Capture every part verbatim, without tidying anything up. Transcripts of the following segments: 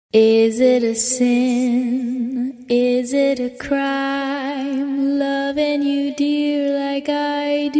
Is it a sin? Is it a crime? Loving you, dear, like I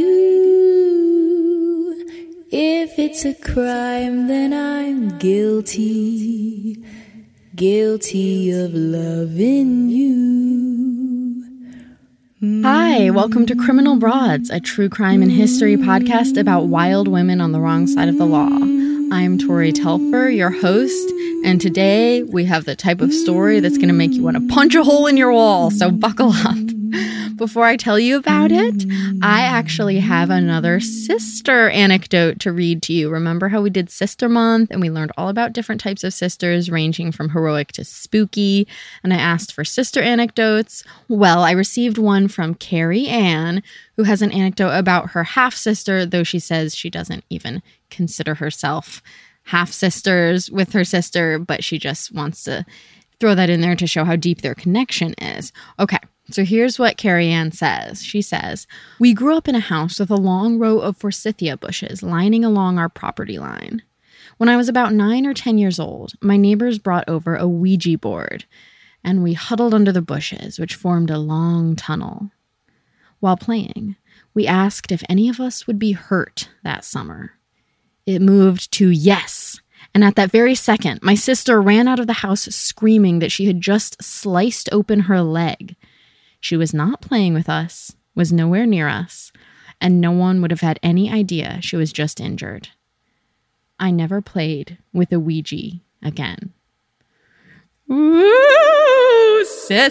do. If it's a crime, then I'm guilty. Guilty of loving you. Hi, welcome to Criminal Broads, a true crime and history podcast about wild women on the wrong side of the law. I'm Tori Telfer, your host, and today we have the type of story that's going to make you want to punch a hole in your wall, so buckle up. Before I tell you about it, I actually have another sister anecdote to read to you. Remember how we did Sister Month and we learned all about different types of sisters ranging from heroic to spooky, and I asked for sister anecdotes? Well, I received one from Carrie Ann, who has an anecdote about her half-sister, though she says she doesn't even consider herself half-sisters with her sister, but she just wants to throw that in there to show how deep their connection is. Okay, so here's what Carrie Ann says. She says, "We grew up in a house with a long row of forsythia bushes lining along our property line. When I was about nine or ten years old, my neighbors brought over a Ouija board, and we huddled under the bushes, which formed a long tunnel. While playing, we asked if any of us would be hurt that summer. It moved to yes, and at that very second, my sister ran out of the house screaming that she had just sliced open her leg. She was not playing with us, was nowhere near us, and no one would have had any idea she was just injured. I never played with a Ouija again." Ooh,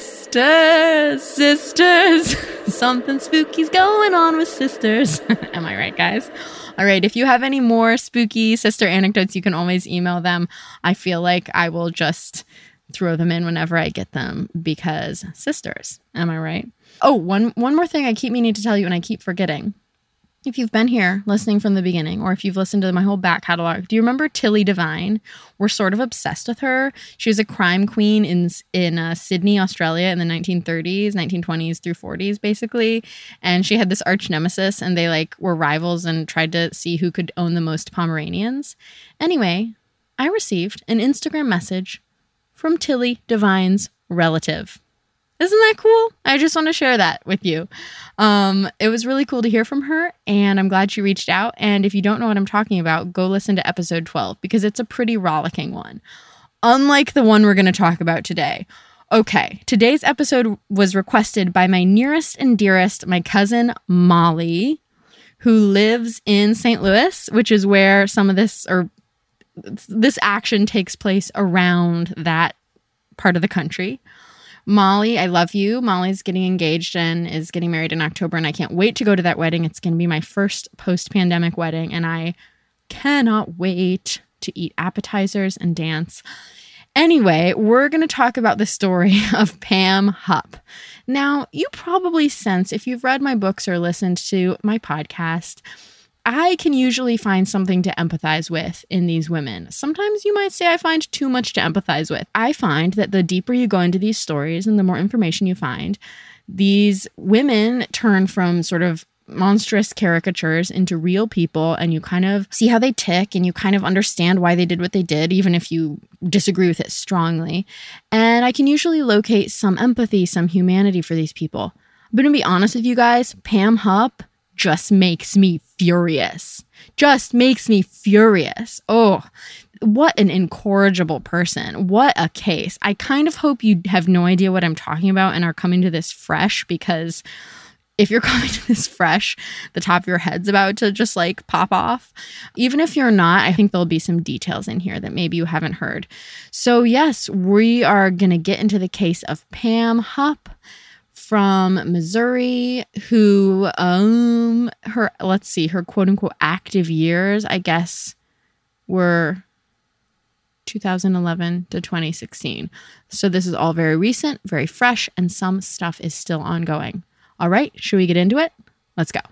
sisters, sisters. Something spooky's going on with sisters. Am I right, guys? All right, if you have any more spooky sister anecdotes, you can always email them. I feel like I will just throw them in whenever I get them because sisters. Am I right? Oh, one one more thing I keep meaning to tell you and I keep forgetting. If you've been here listening from the beginning, or if you've listened to my whole back catalog, do you remember Tilly Devine? We're sort of obsessed with her. She was a crime queen in in uh, Sydney, Australia in the nineteen thirties, nineteen twenties through forties, basically. And she had this arch nemesis, and they like were rivals and tried to see who could own the most Pomeranians. Anyway, I received an Instagram message from Tilly Devine's relative. Isn't that cool? I just want to share that with you. Um, it was really cool to hear from her, and I'm glad she reached out. And if you don't know what I'm talking about, go listen to episode twelve, because it's a pretty rollicking one, unlike the one we're going to talk about today. Okay, today's episode was requested by my nearest and dearest, my cousin Molly, who lives in Saint Louis, which is where some of this, or this action takes place around that part of the country. Molly, I love you. Molly's getting engaged and is getting married in October, and I can't wait to go to that wedding. It's going to be my first post-pandemic wedding, and I cannot wait to eat appetizers and dance. Anyway, we're going to talk about the story of Pam Hupp. Now, you probably sense, if you've read my books or listened to my podcast, I can usually find something to empathize with in these women. Sometimes you might say I find too much to empathize with. I find that the deeper you go into these stories and the more information you find, these women turn from sort of monstrous caricatures into real people, and you kind of see how they tick and you kind of understand why they did what they did, even if you disagree with it strongly. And I can usually locate some empathy, some humanity for these people. I'm going to be honest with you guys, Pam Hupp just makes me furious. Just makes me furious. Oh, what an incorrigible person. What a case. I kind of hope you have no idea what I'm talking about and are coming to this fresh, because if you're coming to this fresh, the top of your head's about to just like pop off. Even if you're not, I think there'll be some details in here that maybe you haven't heard. So yes, we are going to get into the case of Pam Hupp from Missouri, who, um, her, let's see, her quote unquote active years, I guess, were two thousand eleven to twenty sixteen. So this is all very recent, very fresh, and some stuff is still ongoing. All right, should we get into it? Let's go.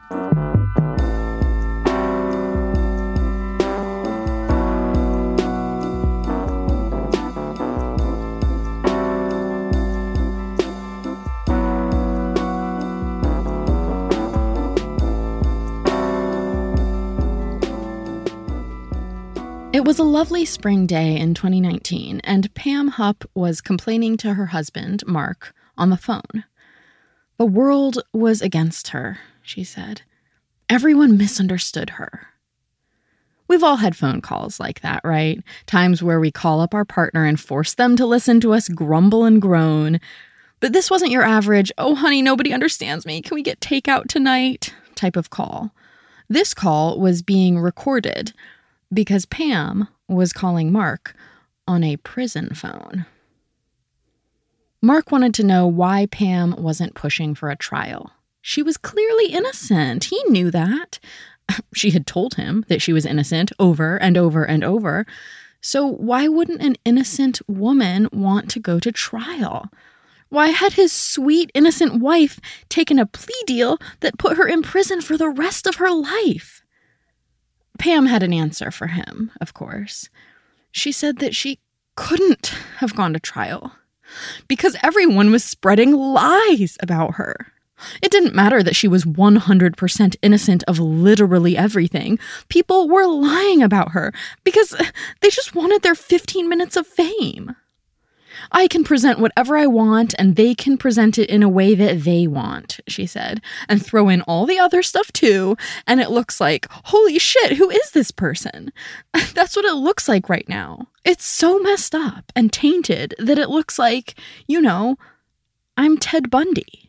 It was a lovely spring day in twenty nineteen, and Pam Hupp was complaining to her husband, Mark, on the phone. The world was against her, she said. Everyone misunderstood her. We've all had phone calls like that, right? Times where we call up our partner and force them to listen to us grumble and groan. But this wasn't your average, oh honey, nobody understands me, can we get takeout tonight type of call. This call was being recorded because Pam was calling Mark on a prison phone. Mark wanted to know why Pam wasn't pushing for a trial. She was clearly innocent. He knew that. She had told him that she was innocent over and over and over. So why wouldn't an innocent woman want to go to trial? Why had his sweet, innocent wife taken a plea deal that put her in prison for the rest of her life? Pam had an answer for him, of course. She said that she couldn't have gone to trial because everyone was spreading lies about her. It didn't matter that she was one hundred percent innocent of literally everything. People were lying about her because they just wanted their fifteen minutes of fame. I can present whatever I want and they can present it in a way that they want, she said, and throw in all the other stuff too. And it looks like, holy shit, who is this person? That's what it looks like right now. It's so messed up and tainted that it looks like, you know, I'm Ted Bundy.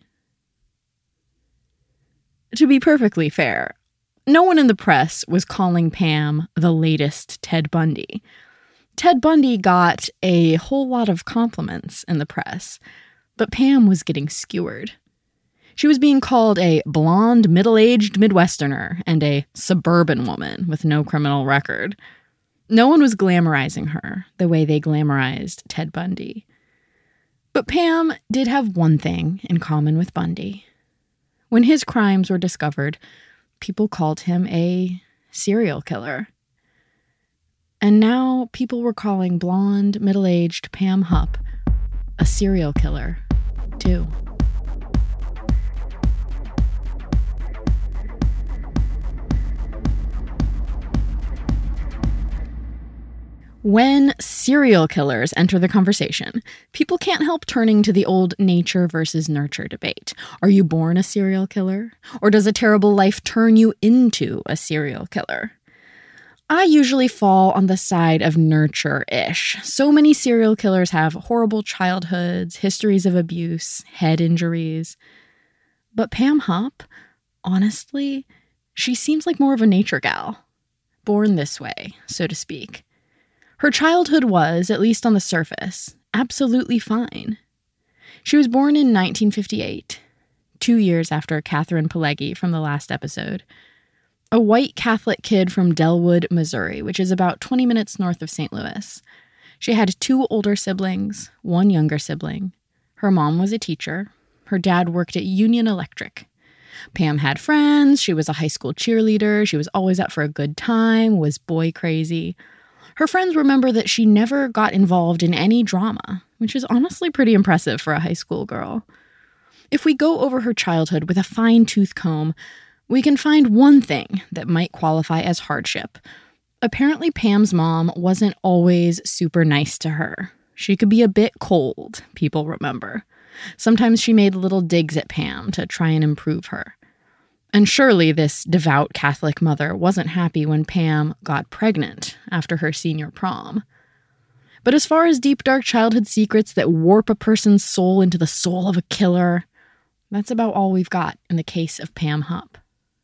To be perfectly fair, no one in the press was calling Pam the latest Ted Bundy. Ted Bundy got a whole lot of compliments in the press, but Pam was getting skewered. She was being called a blonde, middle-aged Midwesterner and a suburban woman with no criminal record. No one was glamorizing her the way they glamorized Ted Bundy. But Pam did have one thing in common with Bundy. When his crimes were discovered, people called him a serial killer. And now people were calling blonde, middle-aged Pam Hupp a serial killer, too. When serial killers enter the conversation, people can't help turning to the old nature versus nurture debate. Are you born a serial killer? Or does a terrible life turn you into a serial killer? I usually fall on the side of nurture-ish. So many serial killers have horrible childhoods, histories of abuse, head injuries. But Pam Hupp, honestly, she seems like more of a nature gal. Born this way, so to speak. Her childhood was, at least on the surface, absolutely fine. She was born in nineteen fifty-eight, two years after Catherine Pileggi from the last episode. A white Catholic kid from Delwood, Missouri, which is about twenty minutes north of Saint Louis. She had two older siblings, one younger sibling. Her mom was a teacher. Her dad worked at Union Electric. Pam had friends. She was a high school cheerleader. She was always up for a good time, was boy crazy. Her friends remember that she never got involved in any drama, which is honestly pretty impressive for a high school girl. If we go over her childhood with a fine-tooth comb, we can find one thing that might qualify as hardship. Apparently, Pam's mom wasn't always super nice to her. She could be a bit cold, people remember. Sometimes she made little digs at Pam to try and improve her. And surely this devout Catholic mother wasn't happy when Pam got pregnant after her senior prom. But as far as deep, dark childhood secrets that warp a person's soul into the soul of a killer, that's about all we've got in the case of Pam Hupp.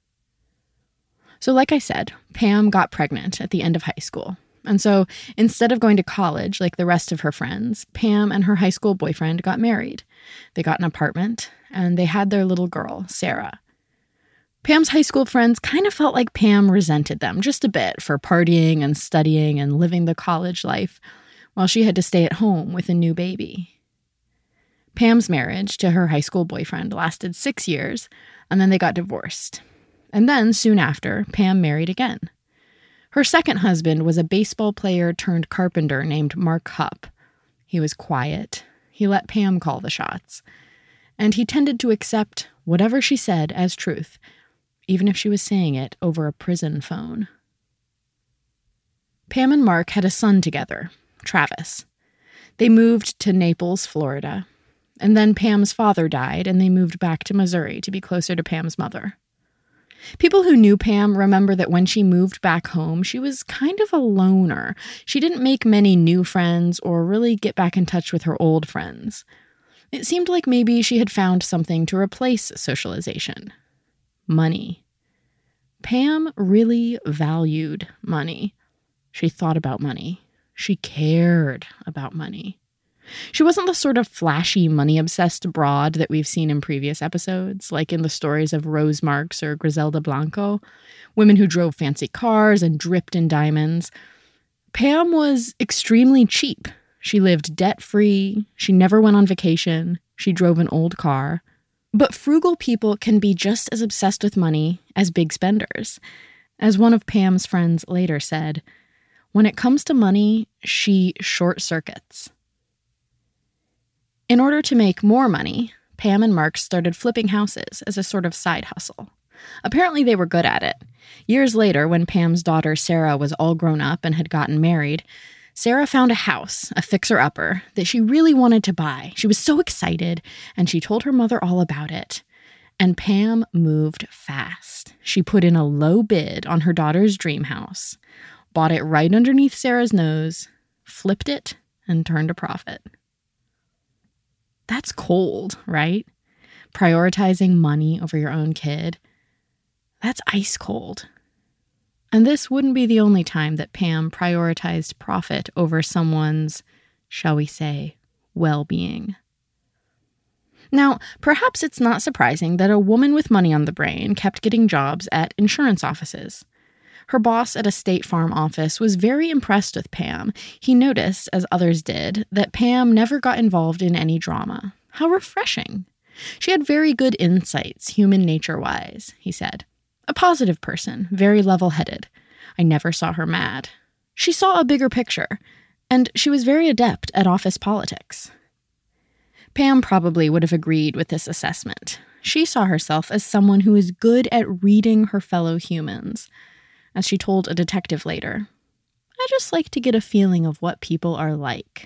So like I said, Pam got pregnant at the end of high school. And so instead of going to college like the rest of her friends, Pam and her high school boyfriend got married. They got an apartment, and they had their little girl, Sarah. Pam's high school friends kind of felt like Pam resented them just a bit for partying and studying and living the college life while she had to stay at home with a new baby. Pam's marriage to her high school boyfriend lasted six years, and then they got divorced. And then, soon after, Pam married again. Her second husband was a baseball player turned carpenter named Mark Hupp. He was quiet. He let Pam call the shots. And he tended to accept whatever she said as truth, even if she was saying it over a prison phone. Pam and Mark had a son together, Travis. They moved to Naples, Florida. And then Pam's father died, and they moved back to Missouri to be closer to Pam's mother. People who knew Pam remember that when she moved back home, she was kind of a loner. She didn't make many new friends or really get back in touch with her old friends. It seemed like maybe she had found something to replace socialization. Money. Pam really valued money. She thought about money. She cared about money. She wasn't the sort of flashy, money-obsessed broad that we've seen in previous episodes, like in the stories of Rose Marks or Griselda Blanco, women who drove fancy cars and dripped in diamonds. Pam was extremely cheap. She lived debt-free. She never went on vacation. She drove an old car. But frugal people can be just as obsessed with money as big spenders. As one of Pam's friends later said, when it comes to money, she short-circuits. In order to make more money, Pam and Mark started flipping houses as a sort of side hustle. Apparently they were good at it. Years later, when Pam's daughter Sarah was all grown up and had gotten married, Sarah found a house, a fixer-upper, that she really wanted to buy. She was so excited, and she told her mother all about it. And Pam moved fast. She put in a low bid on her daughter's dream house, bought it right underneath Sarah's nose, flipped it, and turned a profit. That's cold, right? Prioritizing money over your own kid. That's ice cold. And this wouldn't be the only time that Pam prioritized profit over someone's, shall we say, well-being. Now, perhaps it's not surprising that a woman with money on the brain kept getting jobs at insurance offices. Her boss at a State Farm office was very impressed with Pam. He noticed, as others did, that Pam never got involved in any drama. How refreshing. She had very good insights, human nature-wise, he said. A positive person, very level-headed. I never saw her mad. She saw a bigger picture, and she was very adept at office politics. Pam probably would have agreed with this assessment. She saw herself as someone who is good at reading her fellow humans. As she told a detective later, I just like to get a feeling of what people are like.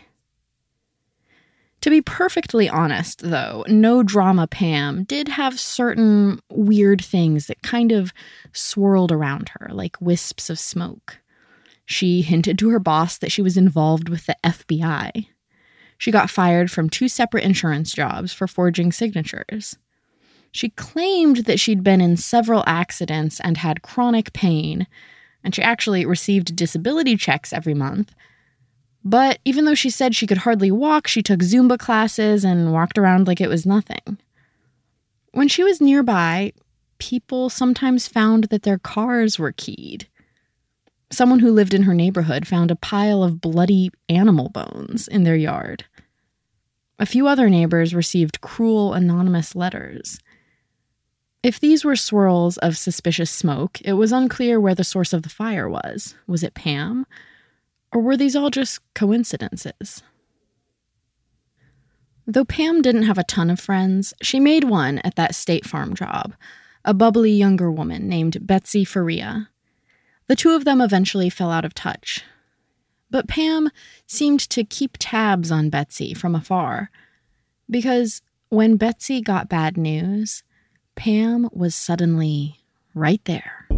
To be perfectly honest, though, no drama Pam did have certain weird things that kind of swirled around her, like wisps of smoke. She hinted to her boss that she was involved with the F B I. She got fired from two separate insurance jobs for forging signatures. She claimed that she'd been in several accidents and had chronic pain, and she actually received disability checks every month. But even though she said she could hardly walk, she took Zumba classes and walked around like it was nothing. When she was nearby, people sometimes found that their cars were keyed. Someone who lived in her neighborhood found a pile of bloody animal bones in their yard. A few other neighbors received cruel anonymous letters. If these were swirls of suspicious smoke, it was unclear where the source of the fire was. Was it Pam? Or were these all just coincidences? Though Pam didn't have a ton of friends, she made one at that State Farm job, a bubbly younger woman named Betsy Faria. The two of them eventually fell out of touch. But Pam seemed to keep tabs on Betsy from afar, because when Betsy got bad news, Pam was suddenly right there.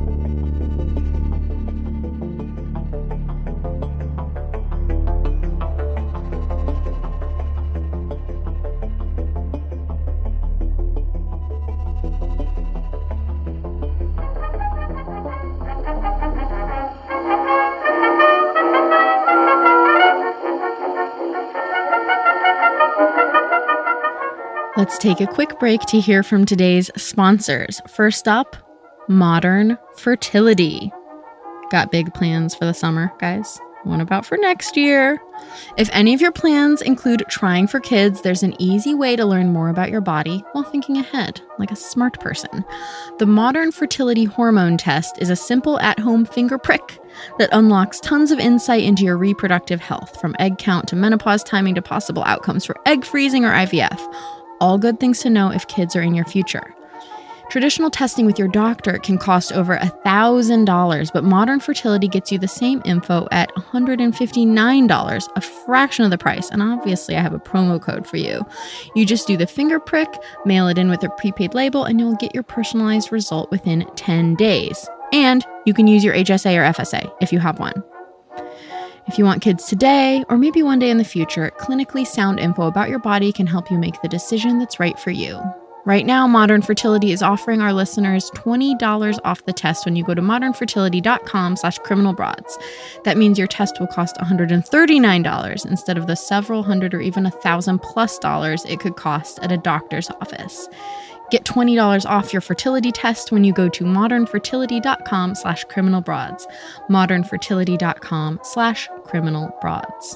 Let's take a quick break to hear from today's sponsors. First up, Modern Fertility. Got big plans for the summer, guys? What about for next year? If any of your plans include trying for kids, there's an easy way to learn more about your body while thinking ahead, like a smart person. The Modern Fertility Hormone Test is a simple at-home finger prick that unlocks tons of insight into your reproductive health, from egg count to menopause timing to possible outcomes for egg freezing or I V F. All good things to know if kids are in your future. Traditional testing with your doctor can cost over one thousand dollars, but Modern Fertility gets you the same info at one hundred fifty-nine dollars, a fraction of the price. And obviously, I have a promo code for you. You just do the finger prick, mail it in with a prepaid label, and you'll get your personalized result within ten days. And you can use your H S A or F S A if you have one. If you want kids today, or maybe one day in the future, clinically sound info about your body can help you make the decision that's right for you. Right now, Modern Fertility is offering our listeners twenty dollars off the test when you go to modernfertility.com slash criminalbroads. That means your test will cost one hundred thirty-nine dollars instead of the several hundred or even a thousand plus dollars it could cost at a doctor's office. Get twenty dollars off your fertility test when you go to modernfertility.com slash criminalbroads. modernfertility.com slash criminalbroads.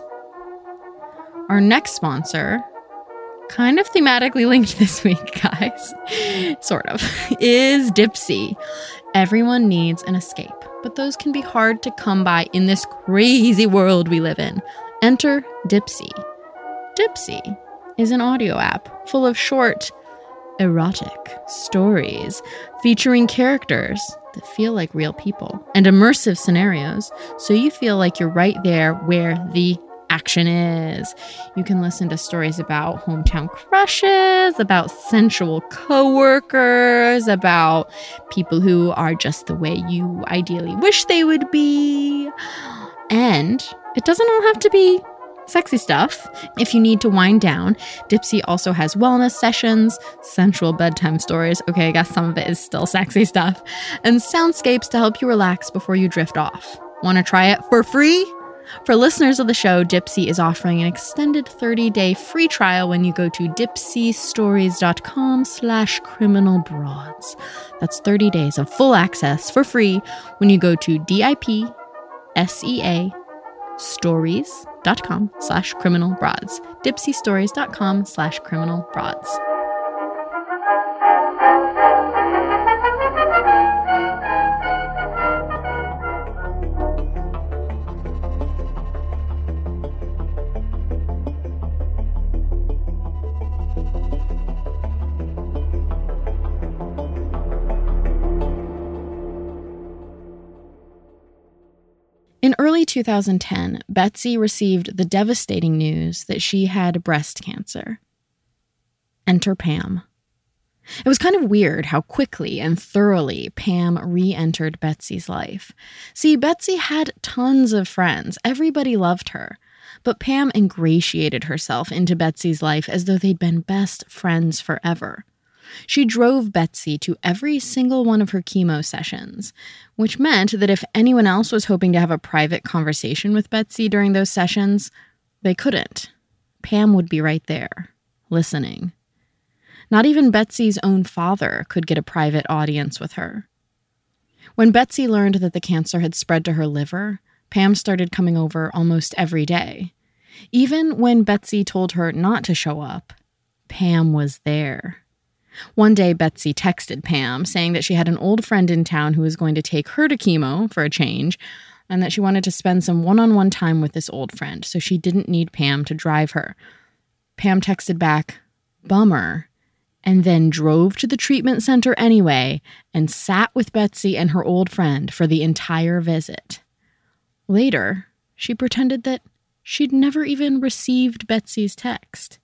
Our next sponsor, kind of thematically linked this week, guys, sort of, is Dipsea. Everyone needs an escape, but those can be hard to come by in this crazy world we live in. Enter Dipsea. Dipsea is an audio app full of short, erotic stories featuring characters that feel like real people and immersive scenarios, so you feel like you're right there where the action is. You can listen to stories about hometown crushes, about sensual coworkers, about people who are just the way you ideally wish they would be. And it doesn't all have to be sexy stuff. If you need to wind down, Dipsea also has wellness sessions, sensual bedtime stories. Okay, I guess some of it is still sexy stuff. And soundscapes to help you relax before you drift off. Want to try it for free? For listeners of the show, Dipsea is offering an extended thirty-day free trial when you go to dipseastories.com slash criminalbroads. That's thirty days of full access for free when you go to D-I-P-S-E-A stories.com slash criminalbroads. dipseastories.com slash criminalbroads. In early two thousand ten, Betsy received the devastating news that she had breast cancer. Enter Pam. It was kind of weird how quickly and thoroughly Pam re-entered Betsy's life. See, Betsy had tons of friends. Everybody loved her. But Pam ingratiated herself into Betsy's life as though they'd been best friends forever. She drove Betsy to every single one of her chemo sessions, which meant that if anyone else was hoping to have a private conversation with Betsy during those sessions, they couldn't. Pam would be right there, listening. Not even Betsy's own father could get a private audience with her. When Betsy learned that the cancer had spread to her liver, Pam started coming over almost every day. Even when Betsy told her not to show up, Pam was there. One day, Betsy texted Pam saying that she had an old friend in town who was going to take her to chemo for a change, and that she wanted to spend some one-on-one time with this old friend, so she didn't need Pam to drive her. Pam texted back, "Bummer," and then drove to the treatment center anyway and sat with Betsy and her old friend for the entire visit. Later, she pretended that she'd never even received Betsy's text.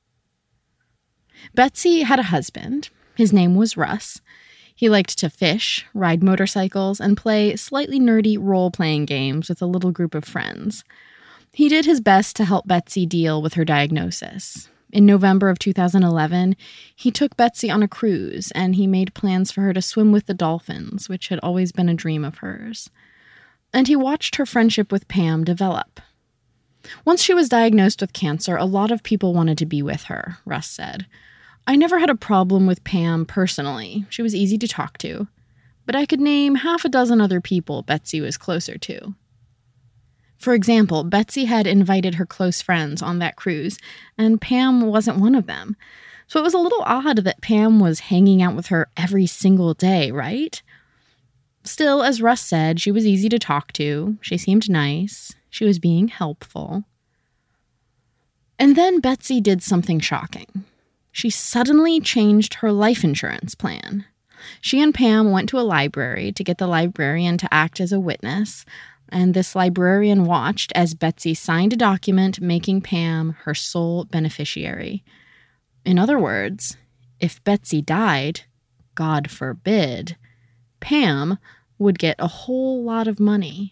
Betsy had a husband. His name was Russ. He liked to fish, ride motorcycles, and play slightly nerdy role-playing games with a little group of friends. He did his best to help Betsy deal with her diagnosis. In November of two thousand eleven, he took Betsy on a cruise, and he made plans for her to swim with the dolphins, which had always been a dream of hers. And he watched her friendship with Pam develop. Once she was diagnosed with cancer, a lot of people wanted to be with her, Russ said. I never had a problem with Pam personally. She was easy to talk to. But I could name half a dozen other people Betsy was closer to. For example, Betsy had invited her close friends on that cruise, and Pam wasn't one of them. So it was a little odd that Pam was hanging out with her every single day, right? Still, as Russ said, she was easy to talk to. She seemed nice. She was being helpful. And then Betsy did something shocking. She suddenly changed her life insurance plan. She and Pam went to a library to get the librarian to act as a witness, and this librarian watched as Betsy signed a document making Pam her sole beneficiary. In other words, if Betsy died, God forbid, Pam would get a whole lot of money.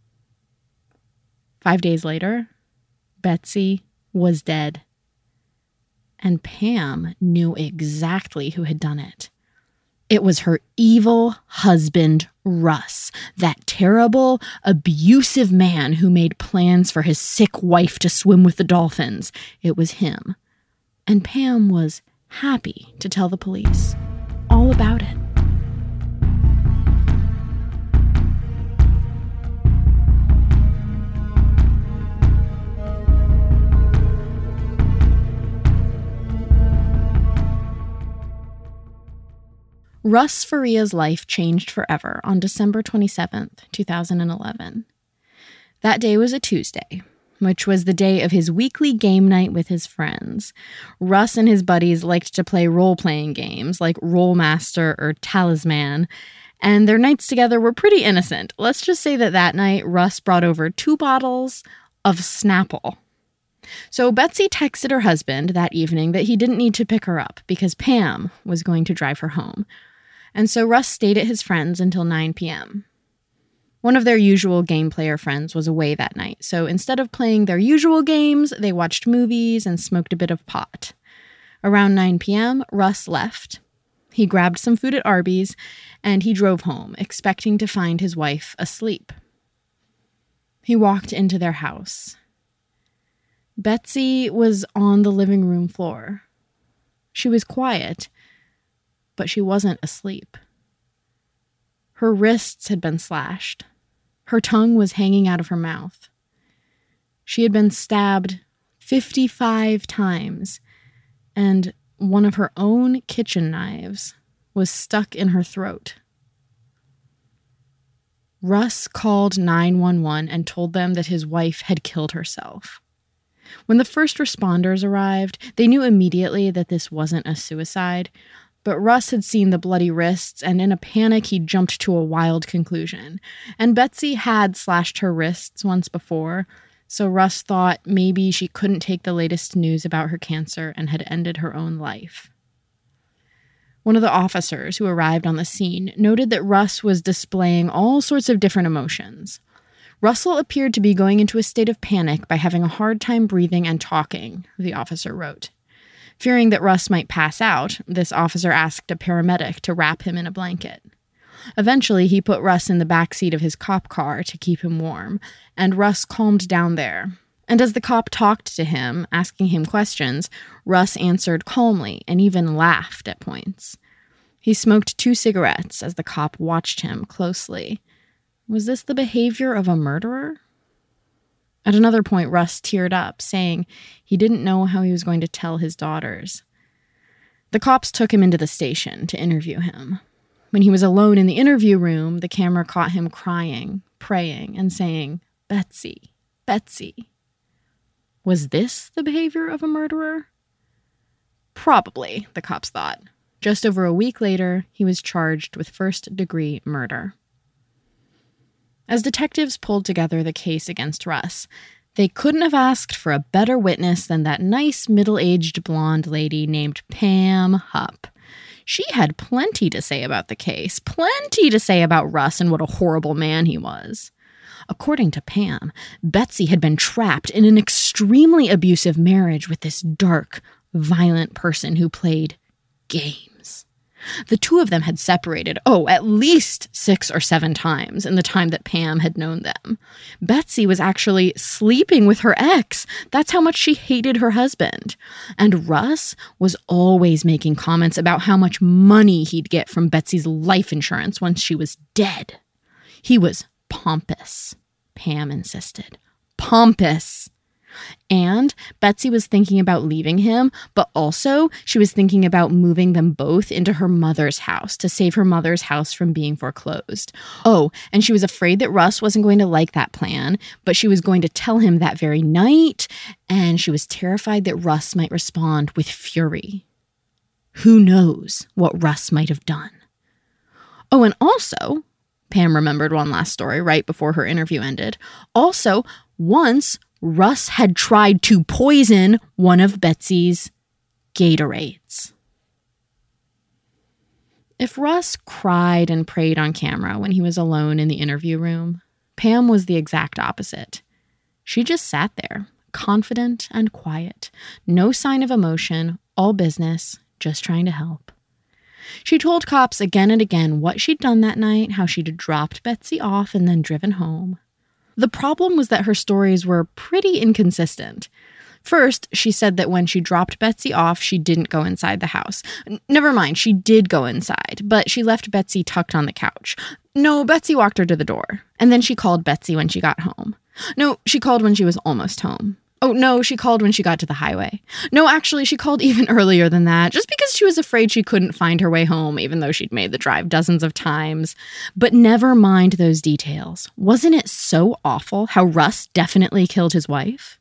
Five days later, Betsy was dead. And Pam knew exactly who had done it. It was her evil husband, Russ, that terrible, abusive man who made plans for his sick wife to swim with the dolphins. It was him. And Pam was happy to tell the police all about it. Russ Faria's life changed forever on December twenty-seventh, two thousand eleven. That day was a Tuesday, which was the day of his weekly game night with his friends. Russ and his buddies liked to play role-playing games like Rollmaster or Talisman, and their nights together were pretty innocent. Let's just say that that night, Russ brought over two bottles of Snapple. So Betsy texted her husband that evening that he didn't need to pick her up because Pam was going to drive her home. And so Russ stayed at his friend's until nine p.m. One of their usual game player friends was away that night, so instead of playing their usual games, they watched movies and smoked a bit of pot. Around nine p.m., Russ left. He grabbed some food at Arby's, and he drove home, expecting to find his wife asleep. He walked into their house. Betsy was on the living room floor. She was quiet, but she wasn't asleep. Her wrists had been slashed. Her tongue was hanging out of her mouth. She had been stabbed fifty-five times, and one of her own kitchen knives was stuck in her throat. Russ called nine one one and told them that his wife had killed herself. When the first responders arrived, they knew immediately that this wasn't a suicide, but Russ had seen the bloody wrists, and in a panic, he jumped to a wild conclusion. And Betsy had slashed her wrists once before, so Russ thought maybe she couldn't take the latest news about her cancer and had ended her own life. One of the officers who arrived on the scene noted that Russ was displaying all sorts of different emotions. Russell appeared to be going into a state of panic by having a hard time breathing and talking, the officer wrote. Fearing that Russ might pass out, this officer asked a paramedic to wrap him in a blanket. Eventually, he put Russ in the backseat of his cop car to keep him warm, and Russ calmed down there. And as the cop talked to him, asking him questions, Russ answered calmly and even laughed at points. He smoked two cigarettes as the cop watched him closely. Was this the behavior of a murderer? At another point, Russ teared up, saying he didn't know how he was going to tell his daughters. The cops took him into the station to interview him. When he was alone in the interview room, the camera caught him crying, praying, and saying, "Betsy, Betsy." Was this the behavior of a murderer? Probably, the cops thought. Just over a week later, he was charged with first-degree murder. As detectives pulled together the case against Russ, they couldn't have asked for a better witness than that nice middle-aged blonde lady named Pam Hupp. She had plenty to say about the case, plenty to say about Russ and what a horrible man he was. According to Pam, Betsy had been trapped in an extremely abusive marriage with this dark, violent person who played games. The two of them had separated, oh, at least six or seven times in the time that Pam had known them. Betsy was actually sleeping with her ex. That's how much she hated her husband. And Russ was always making comments about how much money he'd get from Betsy's life insurance once she was dead. He was pompous, Pam insisted. Pompous. And Betsy was thinking about leaving him, but also she was thinking about moving them both into her mother's house to save her mother's house from being foreclosed. Oh, and she was afraid that Russ wasn't going to like that plan, but she was going to tell him that very night, and she was terrified that Russ might respond with fury. Who knows what Russ might have done? Oh, and also, Pam remembered one last story right before her interview ended. Also, once Russ had tried to poison one of Betsy's Gatorades. If Russ cried and prayed on camera when he was alone in the interview room, Pam was the exact opposite. She just sat there, confident and quiet, no sign of emotion, all business, just trying to help. She told cops again and again what she'd done that night, how she'd dropped Betsy off and then driven home. The problem was that her stories were pretty inconsistent. First, she said that when she dropped Betsy off, she didn't go inside the house. N- Never mind, she did go inside, but she left Betsy tucked on the couch. No, Betsy walked her to the door, and then she called Betsy when she got home. No, she called when she was almost home. Oh, no, she called when she got to the highway. No, actually, she called even earlier than that, just because she was afraid she couldn't find her way home, even though she'd made the drive dozens of times. But never mind those details. Wasn't it so awful how Russ definitely killed his wife?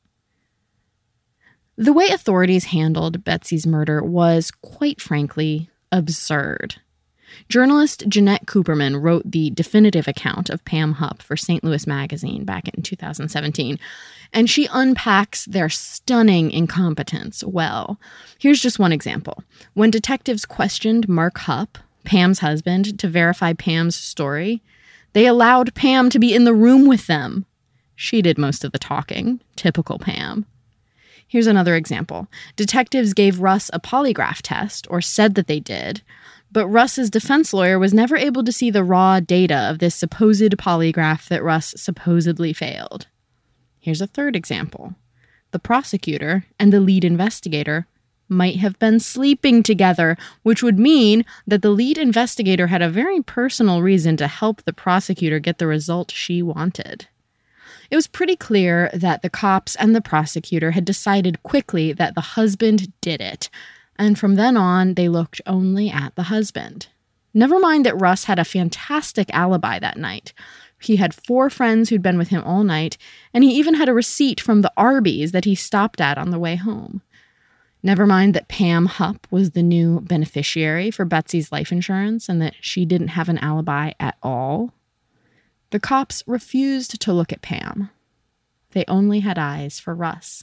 The way authorities handled Betsy's murder was, quite frankly, absurd. Journalist Jeanette Cooperman wrote the definitive account of Pam Hupp for Saint Louis Magazine back in two thousand seventeen, and she unpacks their stunning incompetence well. Here's just one example. When detectives questioned Mark Hupp, Pam's husband, to verify Pam's story, they allowed Pam to be in the room with them. She did most of the talking, typical Pam. Here's another example. Detectives gave Russ a polygraph test, or said that they did, but Russ's defense lawyer was never able to see the raw data of this supposed polygraph that Russ supposedly failed. Here's a third example. The prosecutor and the lead investigator might have been sleeping together, which would mean that the lead investigator had a very personal reason to help the prosecutor get the result she wanted. It was pretty clear that the cops and the prosecutor had decided quickly that the husband did it, and from then on, they looked only at the husband. Never mind that Russ had a fantastic alibi that night. He had four friends who'd been with him all night, and he even had a receipt from the Arby's that he stopped at on the way home. Never mind that Pam Hupp was the new beneficiary for Betsy's life insurance and that she didn't have an alibi at all. The cops refused to look at Pam. They only had eyes for Russ.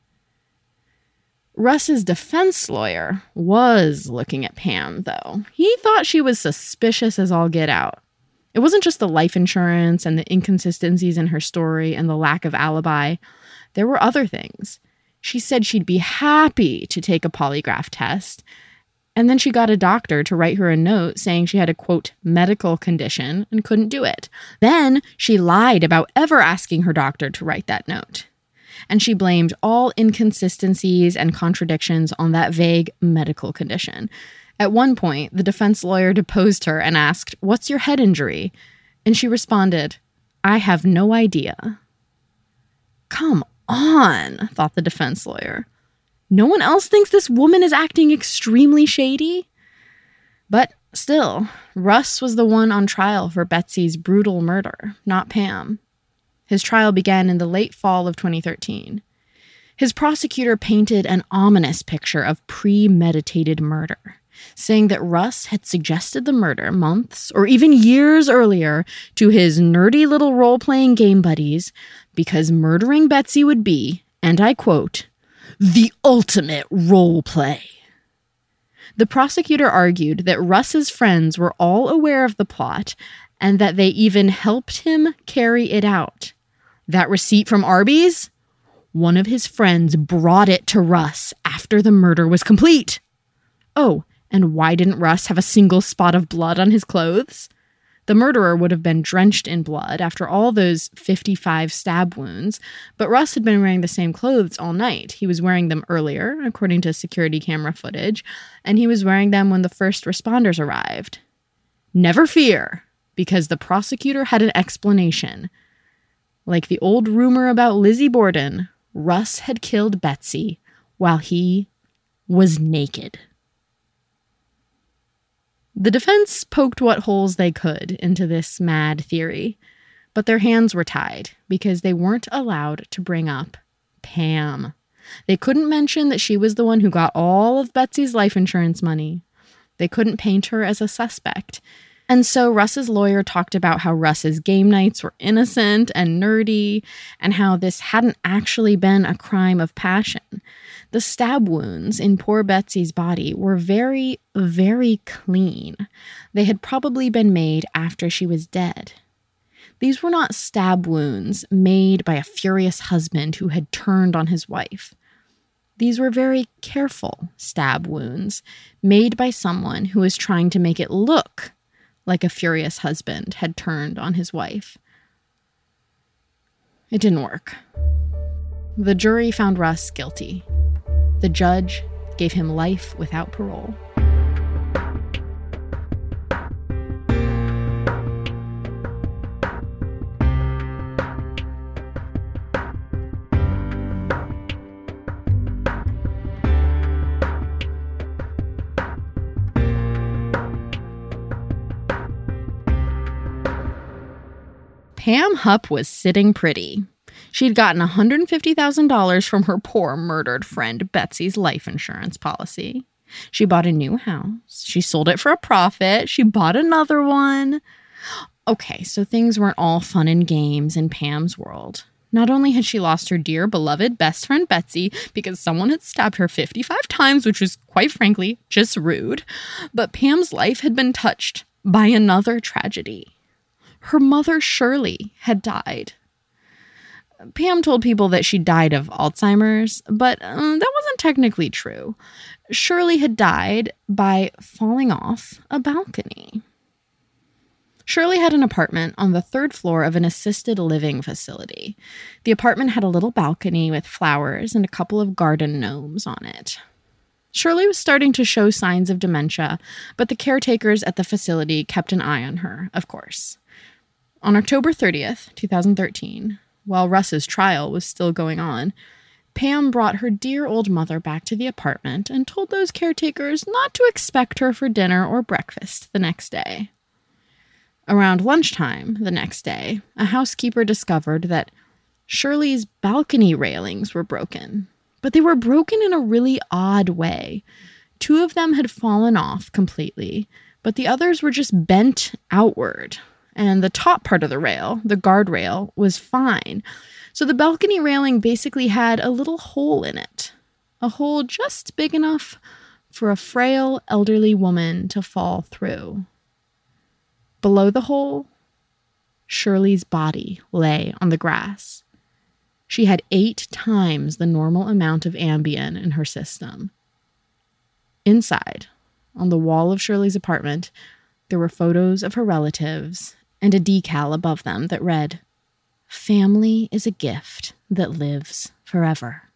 Russ's defense lawyer was looking at Pam, though. He thought she was suspicious as all get out. It wasn't just the life insurance and the inconsistencies in her story and the lack of alibi. There were other things. She said she'd be happy to take a polygraph test, and then she got a doctor to write her a note saying she had a, quote, medical condition and couldn't do it. Then she lied about ever asking her doctor to write that note. And she blamed all inconsistencies and contradictions on that vague medical condition. At one point, the defense lawyer deposed her and asked, "What's your head injury?" And she responded, "I have no idea." Come on, thought the defense lawyer. No one else thinks this woman is acting extremely shady? But still, Russ was the one on trial for Betsy's brutal murder, not Pam. His trial began in the late fall of twenty thirteen. His prosecutor painted an ominous picture of premeditated murder, saying that Russ had suggested the murder months or even years earlier to his nerdy little role-playing game buddies because murdering Betsy would be, and I quote, "the ultimate role play." The prosecutor argued that Russ's friends were all aware of the plot and that they even helped him carry it out. That receipt from Arby's? One of his friends brought it to Russ after the murder was complete. Oh, and why didn't Russ have a single spot of blood on his clothes? The murderer would have been drenched in blood after all those fifty-five stab wounds, but Russ had been wearing the same clothes all night. He was wearing them earlier, according to security camera footage, and he was wearing them when the first responders arrived. Never fear, because the prosecutor had an explanation. Like the old rumor about Lizzie Borden, Russ had killed Betsy while he was naked. The defense poked what holes they could into this mad theory, but their hands were tied because they weren't allowed to bring up Pam. They couldn't mention that she was the one who got all of Betsy's life insurance money. They couldn't paint her as a suspect. And so Russ's lawyer talked about how Russ's game nights were innocent and nerdy, and how this hadn't actually been a crime of passion. The stab wounds in poor Betsy's body were very, very clean. They had probably been made after she was dead. These were not stab wounds made by a furious husband who had turned on his wife. These were very careful stab wounds made by someone who was trying to make it look like a furious husband had turned on his wife. It didn't work. The jury found Russ guilty. The judge gave him life without parole. Pam Hupp was sitting pretty. She'd gotten one hundred fifty thousand dollars from her poor murdered friend Betsy's life insurance policy. She bought a new house. She sold it for a profit. She bought another one. Okay, so things weren't all fun and games in Pam's world. Not only had she lost her dear, beloved best friend Betsy because someone had stabbed her fifty-five times, which was, quite frankly, just rude, but Pam's life had been touched by another tragedy. Her mother, Shirley, had died. Pam told people that she died of Alzheimer's, but um, that wasn't technically true. Shirley had died by falling off a balcony. Shirley had an apartment on the third floor of an assisted living facility. The apartment had a little balcony with flowers and a couple of garden gnomes on it. Shirley was starting to show signs of dementia, but the caretakers at the facility kept an eye on her, of course. On October thirtieth, twenty thirteen, while Russ's trial was still going on, Pam brought her dear old mother back to the apartment and told those caretakers not to expect her for dinner or breakfast the next day. Around lunchtime the next day, a housekeeper discovered that Shirley's balcony railings were broken, but they were broken in a really odd way. Two of them had fallen off completely, but the others were just bent outward. And the top part of the rail, the guardrail, was fine. So the balcony railing basically had a little hole in it. A hole just big enough for a frail, elderly woman to fall through. Below the hole, Shirley's body lay on the grass. She had eight times the normal amount of Ambien in her system. Inside, on the wall of Shirley's apartment, there were photos of her relatives and a decal above them that read, "Family is a gift that lives forever."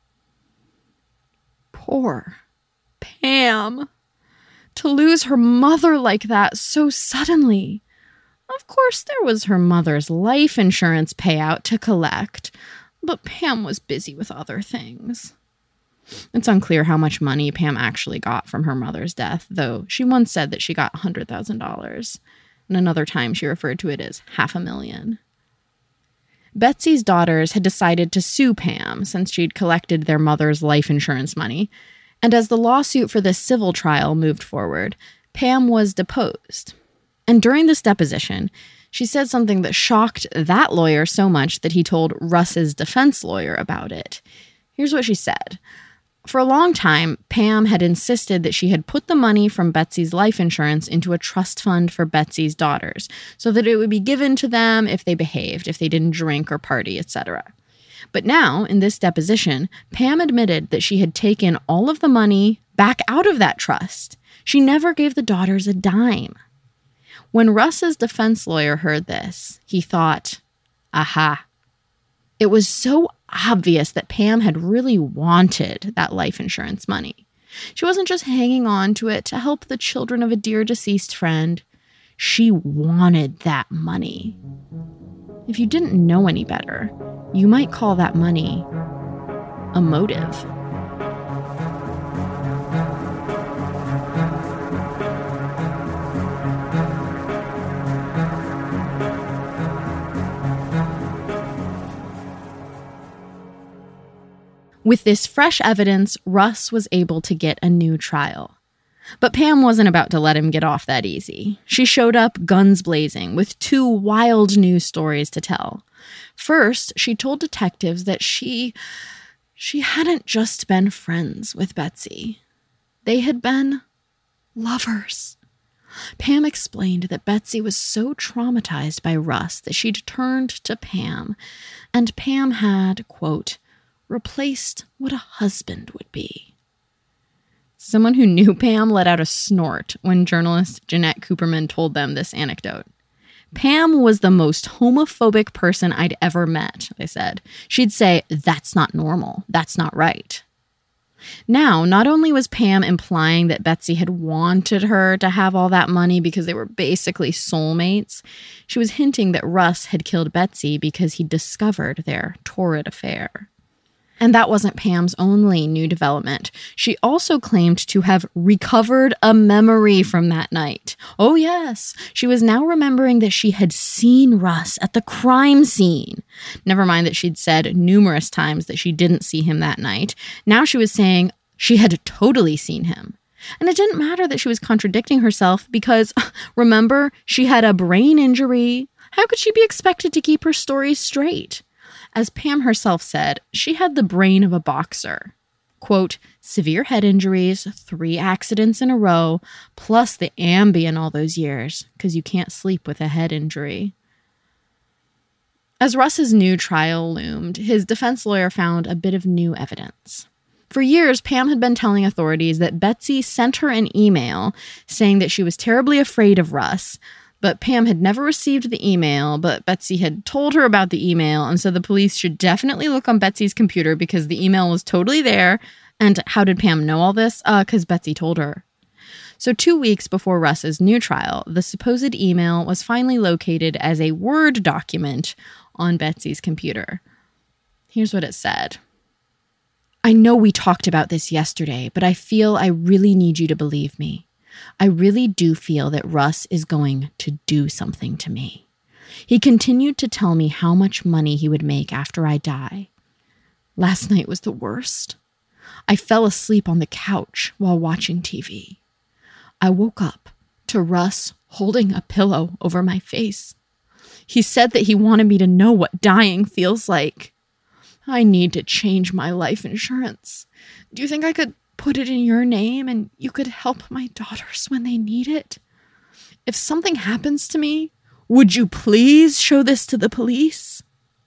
Poor Pam. To lose her mother like that so suddenly. Of course, there was her mother's life insurance payout to collect, but Pam was busy with other things. It's unclear how much money Pam actually got from her mother's death, though she once said that she got one hundred thousand dollars. And another time she referred to it as half a million. Betsy's daughters had decided to sue Pam since she'd collected their mother's life insurance money, and as the lawsuit for this civil trial moved forward, Pam was deposed. And during this deposition, she said something that shocked that lawyer so much that he told Russ's defense lawyer about it. Here's what she said. For a long time, Pam had insisted that she had put the money from Betsy's life insurance into a trust fund for Betsy's daughters so that it would be given to them if they behaved, if they didn't drink or party, et cetera. But now, in this deposition, Pam admitted that she had taken all of the money back out of that trust. She never gave the daughters a dime. When Russ's defense lawyer heard this, he thought, aha. It was so obvious that Pam had really wanted that life insurance money. She wasn't just hanging on to it to help the children of a dear deceased friend. She wanted that money. If you didn't know any better, you might call that money a motive. With this fresh evidence, Russ was able to get a new trial. But Pam wasn't about to let him get off that easy. She showed up guns blazing with two wild news stories to tell. First, she told detectives that she, she hadn't just been friends with Betsy. They had been lovers. Pam explained that Betsy was so traumatized by Russ that she'd turned to Pam, and Pam had, quote, replaced what a husband would be. Someone who knew Pam let out a snort when journalist Jeanette Cooperman told them this anecdote. Pam was the most homophobic person I'd ever met, they said. She'd say, that's not normal. That's not right. Now, not only was Pam implying that Betsy had wanted her to have all that money because they were basically soulmates, she was hinting that Russ had killed Betsy because he discovered their torrid affair. And that wasn't Pam's only new development. She also claimed to have recovered a memory from that night. Oh yes, she was now remembering that she had seen Russ at the crime scene. Never mind that she'd said numerous times that she didn't see him that night. Now she was saying she had totally seen him. And it didn't matter that she was contradicting herself because, remember, she had a brain injury. How could she be expected to keep her story straight? As Pam herself said, she had the brain of a boxer. Quote, severe head injuries, three accidents in a row, plus the Ambien all those years, because you can't sleep with a head injury. As Russ's new trial loomed, his defense lawyer found a bit of new evidence. For years, Pam had been telling authorities that Betsy sent her an email saying that she was terribly afraid of Russ, but Pam had never received the email, but Betsy had told her about the email, and so the police should definitely look on Betsy's computer because the email was totally there. And how did Pam know all this? Uh, because Betsy told her. So two weeks before Russ's new trial, the supposed email was finally located as a Word document on Betsy's computer. Here's what it said. I know we talked about this yesterday, but I feel I really need you to believe me. I really do feel that Russ is going to do something to me. He continued to tell me how much money he would make after I die. Last night was the worst. I fell asleep on the couch while watching T V. I woke up to Russ holding a pillow over my face. He said that he wanted me to know what dying feels like. I need to change my life insurance. Do you think I could put it in your name and you could help my daughters when they need it? If something happens to me, would you please show this to the police?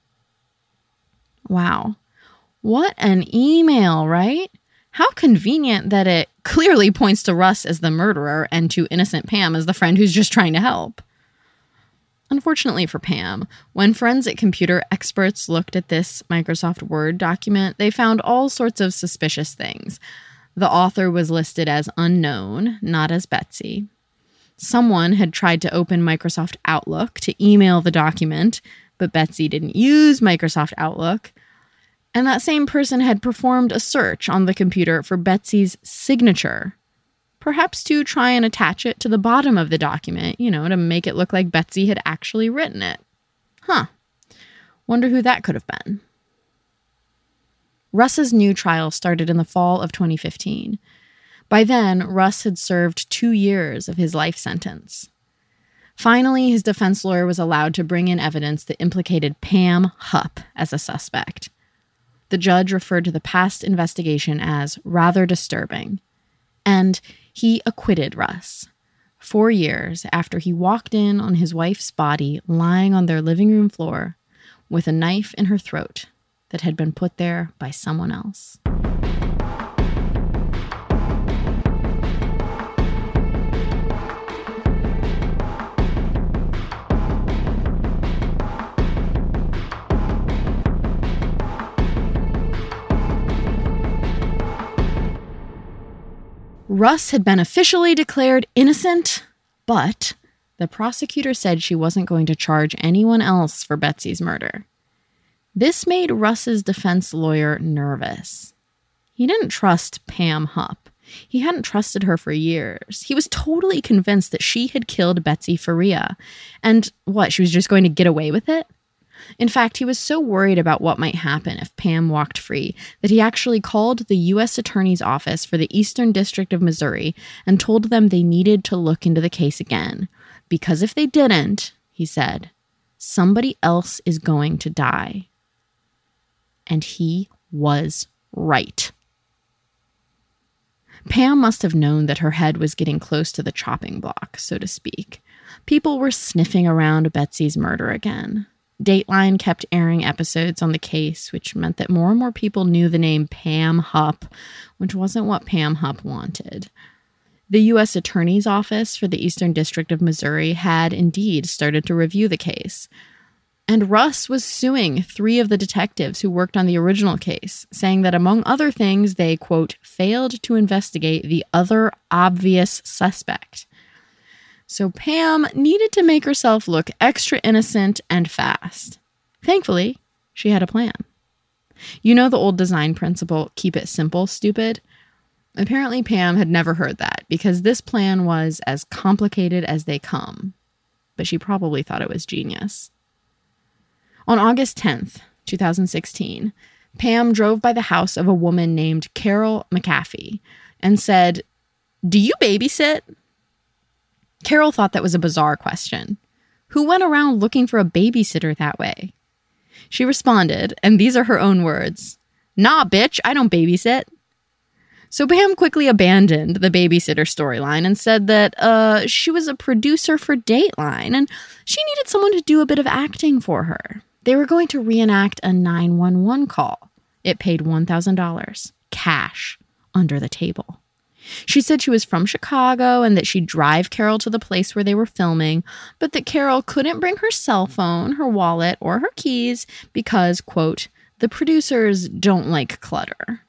Wow. What an email, right? How convenient that it clearly points to Russ as the murderer and to innocent Pam as the friend who's just trying to help. Unfortunately for Pam, when forensic computer experts looked at this Microsoft Word document, they found all sorts of suspicious things. The author was listed as unknown, not as Betsy. Someone had tried to open Microsoft Outlook to email the document, but Betsy didn't use Microsoft Outlook. And that same person had performed a search on the computer for Betsy's signature, perhaps to try and attach it to the bottom of the document, you know, to make it look like Betsy had actually written it. Huh. Wonder who that could have been. Russ's new trial started in the fall of twenty fifteen. By then, Russ had served two years of his life sentence. Finally, his defense lawyer was allowed to bring in evidence that implicated Pam Hupp as a suspect. The judge referred to the past investigation as rather disturbing, and he acquitted Russ. Four years after he walked in on his wife's body lying on their living room floor with a knife in her throat that had been put there by someone else. Russ had been officially declared innocent, but the prosecutor said she wasn't going to charge anyone else for Betsy's murder. This made Russ's defense lawyer nervous. He didn't trust Pam Hupp. He hadn't trusted her for years. He was totally convinced that she had killed Betsy Faria. And what, she was just going to get away with it? In fact, he was so worried about what might happen if Pam walked free that he actually called the U S Attorney's Office for the Eastern District of Missouri and told them they needed to look into the case again. Because if they didn't, he said, somebody else is going to die. And he was right. Pam must have known that her head was getting close to the chopping block, so to speak. People were sniffing around Betsy's murder again. Dateline kept airing episodes on the case, which meant that more and more people knew the name Pam Hupp, which wasn't what Pam Hupp wanted. The U S Attorney's Office for the Eastern District of Missouri had indeed started to review the case. And Russ was suing three of the detectives who worked on the original case, saying that among other things, they, quote, failed to investigate the other obvious suspect. So Pam needed to make herself look extra innocent and fast. Thankfully, she had a plan. You know the old design principle, keep it simple, stupid? Apparently Pam had never heard that because this plan was as complicated as they come. But she probably thought it was genius. On August tenth, twenty sixteen, Pam drove by the house of a woman named Carol McAfee and said, "Do you babysit?" Carol thought that was a bizarre question. Who went around looking for a babysitter that way? She responded, and these are her own words, "Nah, bitch, I don't babysit." So Pam quickly abandoned the babysitter storyline and said that uh, she was a producer for Dateline and she needed someone to do a bit of acting for her. They were going to reenact a nine one one call. It paid one thousand dollars, cash, under the table. She said she was from Chicago and that she'd drive Carol to the place where they were filming, but that Carol couldn't bring her cell phone, her wallet, or her keys because, quote, the producers don't like clutter.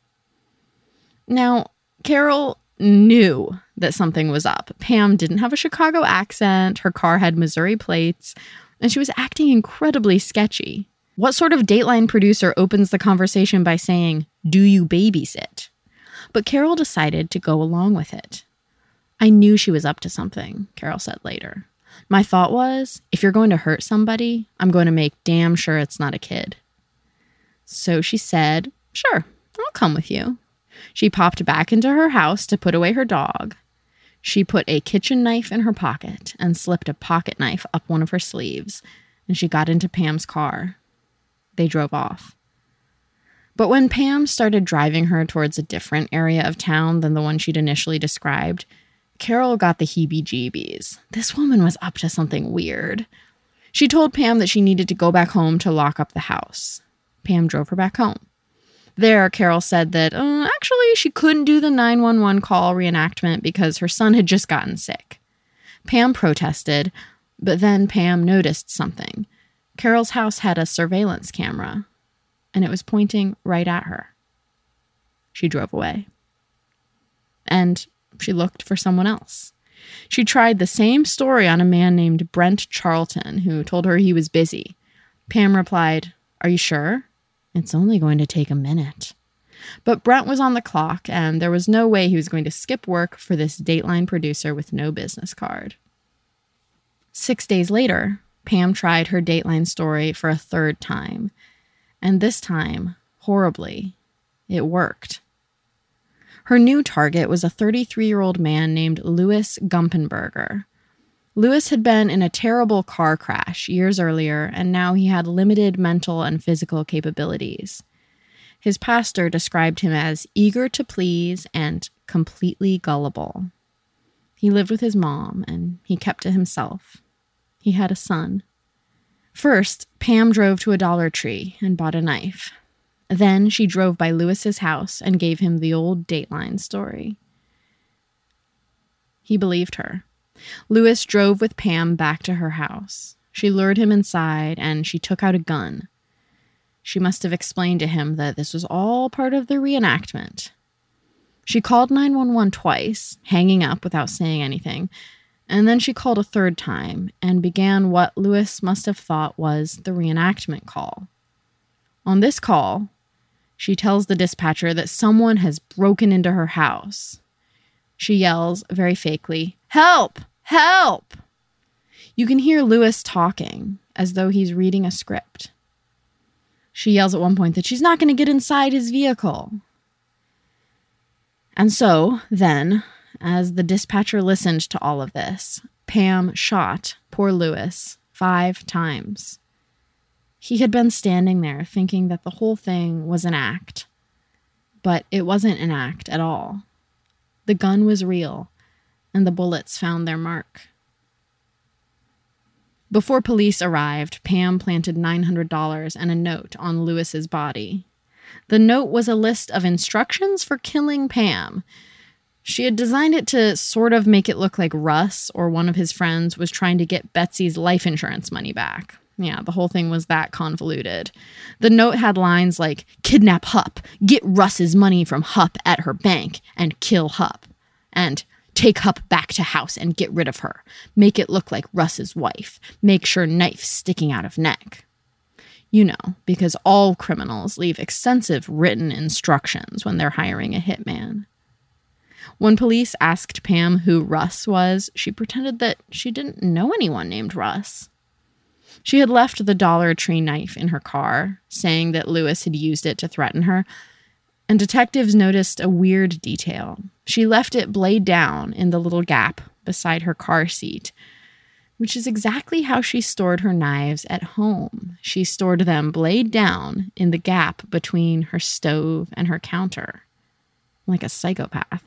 Now, Carol knew that something was up. Pam didn't have a Chicago accent, her car had Missouri plates, and she was acting incredibly sketchy. What sort of Dateline producer opens the conversation by saying, "Do you babysit?" But Carol decided to go along with it. "I knew she was up to something," Carol said later. "My thought was, if you're going to hurt somebody, I'm going to make damn sure it's not a kid." So she said, "Sure, I'll come with you." She popped back into her house to put away her dog. She put a kitchen knife in her pocket and slipped a pocket knife up one of her sleeves, and she got into Pam's car. They drove off. But when Pam started driving her towards a different area of town than the one she'd initially described, Carol got the heebie-jeebies. This woman was up to something weird. She told Pam that she needed to go back home to lock up the house. Pam drove her back home. There, Carol said that uh, actually she couldn't do the nine one one call reenactment because her son had just gotten sick. Pam protested, but then Pam noticed something. Carol's house had a surveillance camera, and it was pointing right at her. She drove away. And she looked for someone else. She tried the same story on a man named Brent Charlton, who told her he was busy. Pam replied, "Are you sure? It's only going to take a minute." But Brent was on the clock, and there was no way he was going to skip work for this Dateline producer with no business card. Six days later, Pam tried her Dateline story for a third time. And this time, horribly, it worked. Her new target was a thirty-three-year-old man named Louis Gumpenberger. Louis had been in a terrible car crash years earlier, and now he had limited mental and physical capabilities. His pastor described him as eager to please and completely gullible. He lived with his mom, and he kept to himself. He had a son. First, Pam drove to a Dollar Tree and bought a knife. Then she drove by Louis's house and gave him the old Dateline story. He believed her. Louis drove with Pam back to her house. She lured him inside, and she took out a gun. She must have explained to him that this was all part of the reenactment. She called nine one one twice, hanging up without saying anything, and then she called a third time and began what Louis must have thought was the reenactment call. On this call, she tells the dispatcher that someone has broken into her house. She yells, very fakely, "Help! Help!" You can hear Louis talking, as though he's reading a script. She yells at one point that she's not going to get inside his vehicle. And so, then, as the dispatcher listened to all of this, Pam shot poor Louis five times. He had been standing there thinking that the whole thing was an act, but it wasn't an act at all. The gun was real, and the bullets found their mark. Before police arrived, Pam planted nine hundred dollars and a note on Louis's body. The note was a list of instructions for killing Pam. She had designed it to sort of make it look like Russ or one of his friends was trying to get Betsy's life insurance money back. Yeah, the whole thing was that convoluted. The note had lines like, kidnap Hupp, get Russ's money from Hupp at her bank, and kill Hupp. And take Hupp back to house and get rid of her. Make it look like Russ's wife. Make sure knife sticking out of neck. You know, because all criminals leave extensive written instructions when they're hiring a hitman. When police asked Pam who Russ was, she pretended that she didn't know anyone named Russ. She had left the Dollar Tree knife in her car, saying that Louis had used it to threaten her, and detectives noticed a weird detail. She left it blade down in the little gap beside her car seat, which is exactly how she stored her knives at home. She stored them blade down in the gap between her stove and her counter, like a psychopath.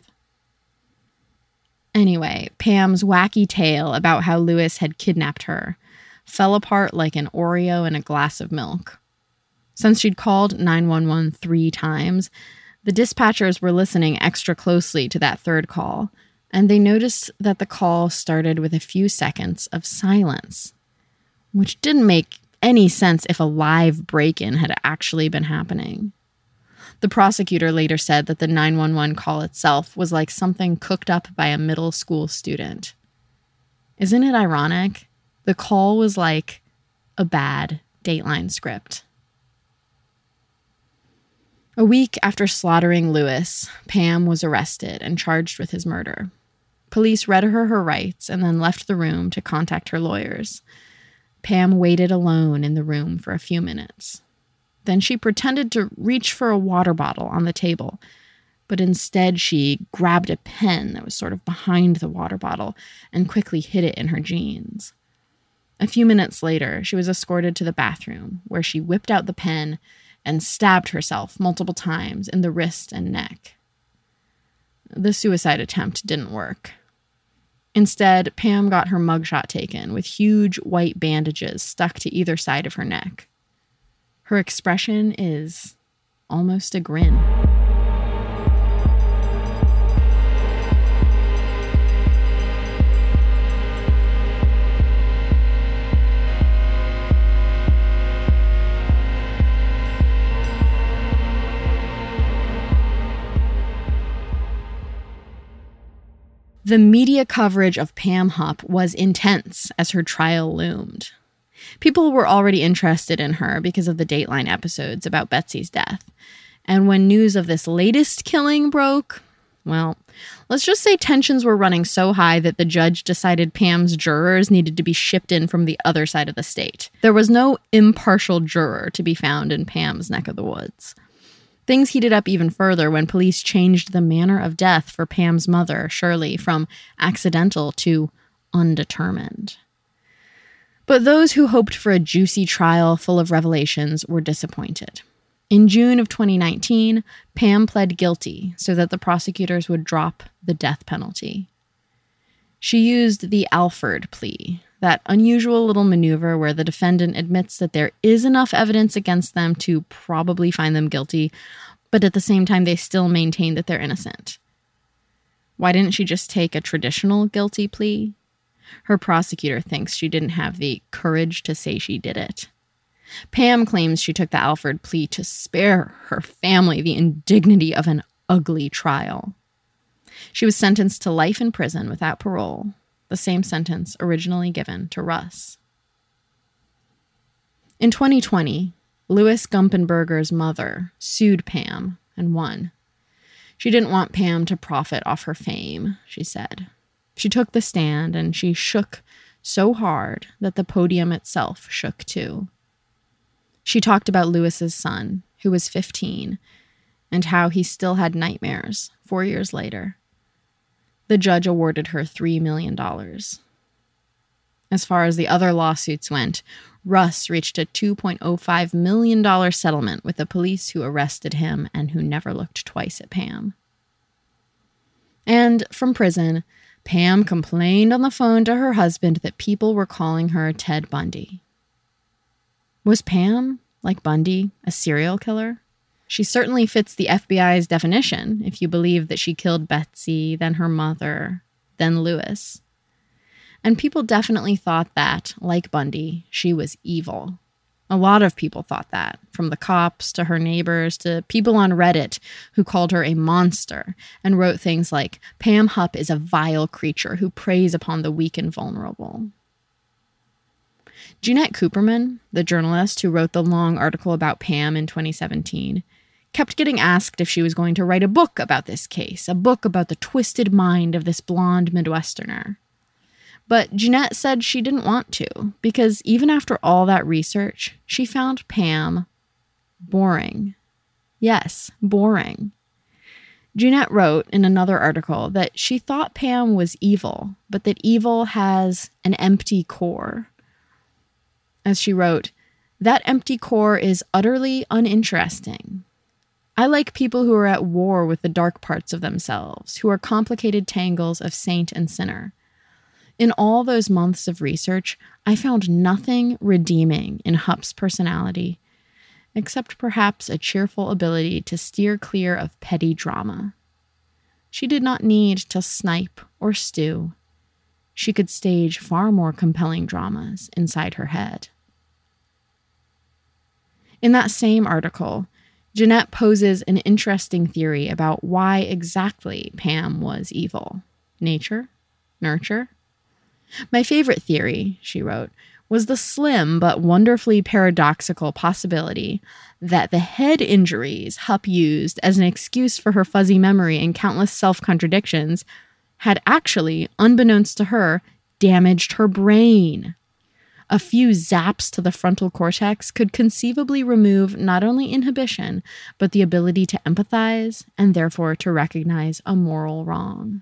Anyway, Pam's wacky tale about how Louis had kidnapped her fell apart like an Oreo in a glass of milk. Since she'd called nine one one three times, the dispatchers were listening extra closely to that third call, and they noticed that the call started with a few seconds of silence, which didn't make any sense if a live break-in had actually been happening. The prosecutor later said that the nine one one call itself was like something cooked up by a middle school student. Isn't it ironic? The call was like a bad Dateline script. A week after slaughtering Louis, Pam was arrested and charged with his murder. Police read her her rights and then left the room to contact her lawyers. Pam waited alone in the room for a few minutes. Then she pretended to reach for a water bottle on the table, but instead she grabbed a pen that was sort of behind the water bottle and quickly hid it in her jeans. A few minutes later, she was escorted to the bathroom, where she whipped out the pen and stabbed herself multiple times in the wrist and neck. The suicide attempt didn't work. Instead, Pam got her mugshot taken with huge white bandages stuck to either side of her neck. Her expression is almost a grin. The media coverage of Pam Hupp was intense as her trial loomed. People were already interested in her because of the Dateline episodes about Betsy's death. And when news of this latest killing broke, well, let's just say tensions were running so high that the judge decided Pam's jurors needed to be shipped in from the other side of the state. There was no impartial juror to be found in Pam's neck of the woods. Things heated up even further when police changed the manner of death for Pam's mother, Shirley, from accidental to undetermined. But those who hoped for a juicy trial full of revelations were disappointed. In June of twenty nineteen, Pam pled guilty so that the prosecutors would drop the death penalty. She used the Alford plea, that unusual little maneuver where the defendant admits that there is enough evidence against them to probably find them guilty, but at the same time they still maintain that they're innocent. Why didn't she just take a traditional guilty plea? Her prosecutor thinks she didn't have the courage to say she did it. Pam claims she took the Alford plea to spare her family the indignity of an ugly trial. She was sentenced to life in prison without parole, the same sentence originally given to Russ. In twenty twenty, Louis Gumpenberger's mother sued Pam and won. She didn't want Pam to profit off her fame, she said. She took the stand and she shook so hard that the podium itself shook too. She talked about Lewis's son, who was fifteen, and how he still had nightmares four years later. The judge awarded her three million dollars. As far as the other lawsuits went, Russ reached a two point oh five million dollars settlement with the police who arrested him and who never looked twice at Pam. And from prison, Pam complained on the phone to her husband that people were calling her Ted Bundy. Was Pam, like Bundy, a serial killer? She certainly fits the F B I's definition, if you believe that she killed Betsy, then her mother, then Lewis. And people definitely thought that, like Bundy, she was evil. A lot of people thought that, from the cops to her neighbors to people on Reddit who called her a monster and wrote things like, Pam Hupp is a vile creature who preys upon the weak and vulnerable. Jeanette Cooperman, the journalist who wrote the long article about Pam in twenty seventeen, kept getting asked if she was going to write a book about this case, a book about the twisted mind of this blonde Midwesterner. But Jeanette said she didn't want to, because even after all that research, she found Pam boring. Yes, boring. Jeanette wrote in another article that she thought Pam was evil, but that evil has an empty core. As she wrote, that empty core is utterly uninteresting. I like people who are at war with the dark parts of themselves, who are complicated tangles of saint and sinner. In all those months of research, I found nothing redeeming in Hupp's personality, except perhaps a cheerful ability to steer clear of petty drama. She did not need to snipe or stew. She could stage far more compelling dramas inside her head. In that same article, Jeanette poses an interesting theory about why exactly Pam was evil. Nature? Nurture? My favorite theory, she wrote, was the slim but wonderfully paradoxical possibility that the head injuries Hupp used as an excuse for her fuzzy memory and countless self-contradictions had actually, unbeknownst to her, damaged her brain. A few zaps to the frontal cortex could conceivably remove not only inhibition, but the ability to empathize and therefore to recognize a moral wrong.